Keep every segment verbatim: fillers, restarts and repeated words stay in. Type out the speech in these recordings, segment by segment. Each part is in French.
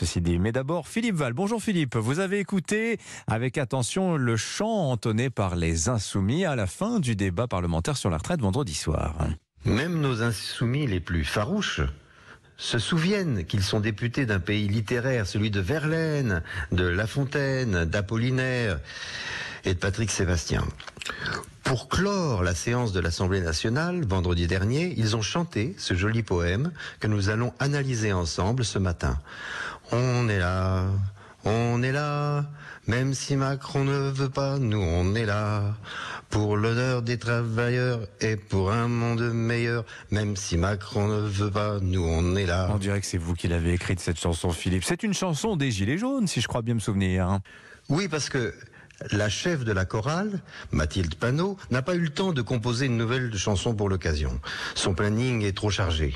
ceci dit. Mais d'abord, Philippe Val. Bonjour Philippe, vous avez écouté avec attention le chant entonné par les Insoumis à la fin du débat parlementaire sur la retraite vendredi soir. Même nos insoumis les plus farouches se souviennent qu'ils sont députés d'un pays littéraire, celui de Verlaine, de La Fontaine, d'Apollinaire et de Patrick Sébastien. Pour clore la séance de l'Assemblée nationale, vendredi dernier, ils ont chanté ce joli poème que nous allons analyser ensemble ce matin. On est là, on est là, même si Macron ne veut pas, nous on est là. Pour l'honneur des travailleurs et pour un monde meilleur, même si Macron ne veut pas, nous on est là. On dirait que c'est vous qui l'avez écrite cette chanson, Philippe. C'est une chanson des Gilets jaunes, si je crois bien me souvenir. Oui, parce que la chef de la chorale, Mathilde Panot, n'a pas eu le temps de composer une nouvelle chanson pour l'occasion. Son planning est trop chargé.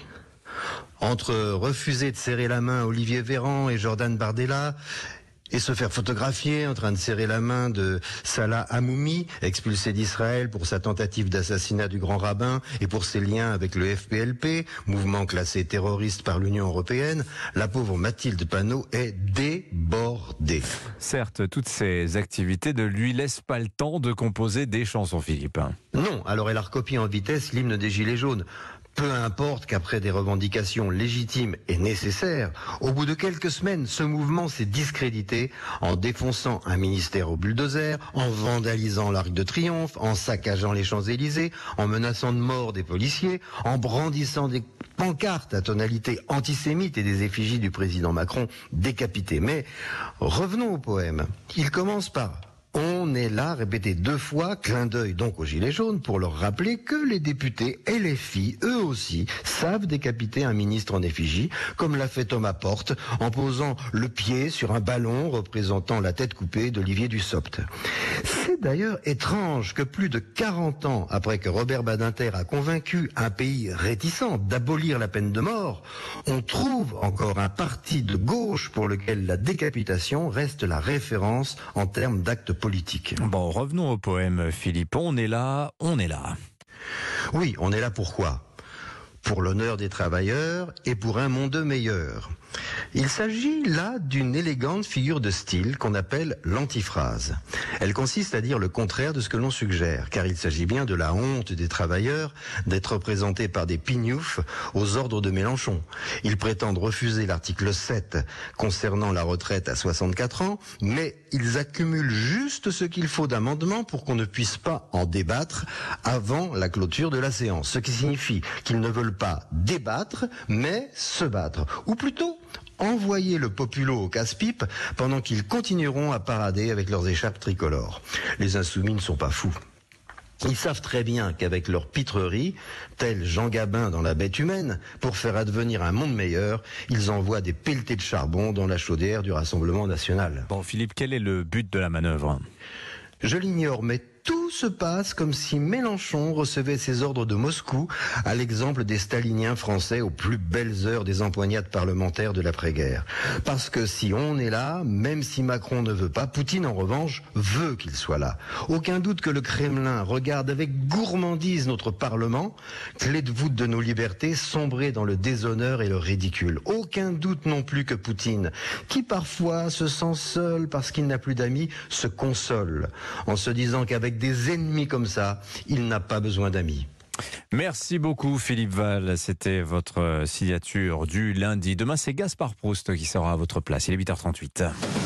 Entre refuser de serrer la main à Olivier Véran et Jordan Bardella, et se faire photographier en train de serrer la main de Salah Hamoumi, expulsé d'Israël pour sa tentative d'assassinat du grand rabbin et pour ses liens avec le F P L P, mouvement classé terroriste par l'Union européenne, la pauvre Mathilde Panot est débordée. Certes, toutes ces activités ne lui laissent pas le temps de composer des chansons, Philippe. Non, alors elle a recopié en vitesse l'hymne des Gilets jaunes. Peu importe qu'après des revendications légitimes et nécessaires, au bout de quelques semaines, ce mouvement s'est discrédité en défonçant un ministère au bulldozer, en vandalisant l'Arc de Triomphe, en saccageant les Champs-Élysées, en menaçant de mort des policiers, en brandissant des pancartes à tonalité antisémite et des effigies du président Macron décapité. Mais revenons au poème. Il commence par « On est là », répété deux fois, clin d'œil donc aux Gilets jaunes, pour leur rappeler que les députés et les filles, eux aussi, savent décapiter un ministre en effigie, comme l'a fait Thomas Porte, en posant le pied sur un ballon représentant la tête coupée d'Olivier Dussopt. C'est d'ailleurs étrange que plus de quarante ans après que Robert Badinter a convaincu un pays réticent d'abolir la peine de mort, on trouve encore un parti de gauche pour lequel la décapitation reste la référence en termes d'actes politiques. Bon, revenons au poème, Philippe. On est là, on est là. Oui, on est là pourquoi ? Pour l'honneur des travailleurs et pour un monde meilleur. Il s'agit là d'une élégante figure de style qu'on appelle l'antiphrase. Elle consiste à dire le contraire de ce que l'on suggère, car il s'agit bien de la honte des travailleurs d'être représentés par des pignoufs aux ordres de Mélenchon. Ils prétendent refuser l'article sept concernant la retraite à soixante-quatre ans, mais ils accumulent juste ce qu'il faut d'amendements pour qu'on ne puisse pas en débattre avant la clôture de la séance. Ce qui signifie qu'ils ne veulent pas débattre, mais se battre. Ou plutôt, envoyer le populo au casse-pipe pendant qu'ils continueront à parader avec leurs écharpes tricolores. Les insoumis ne sont pas fous. Ils savent très bien qu'avec leur pitrerie, tel Jean Gabin dans La Bête humaine, pour faire advenir un monde meilleur, ils envoient des pelletés de charbon dans la chaudière du Rassemblement national. Bon, Philippe, quel est le but de la manœuvre ? Je l'ignore, mais tout se passe comme si Mélenchon recevait ses ordres de Moscou, à l'exemple des staliniens français aux plus belles heures des empoignades parlementaires de l'après-guerre. Parce que si on est là, même si Macron ne veut pas, Poutine en revanche veut qu'il soit là. Aucun doute que le Kremlin regarde avec gourmandise notre Parlement, clé de voûte de nos libertés, sombrer dans le déshonneur et le ridicule. Aucun doute non plus que Poutine, qui parfois se sent seul parce qu'il n'a plus d'amis, se console en se disant qu'avec des ennemis comme ça, il n'a pas besoin d'amis. Merci beaucoup Philippe Val, c'était votre signature du lundi. Demain c'est Gaspard Proust qui sera à votre place, il est huit heures trente-huit.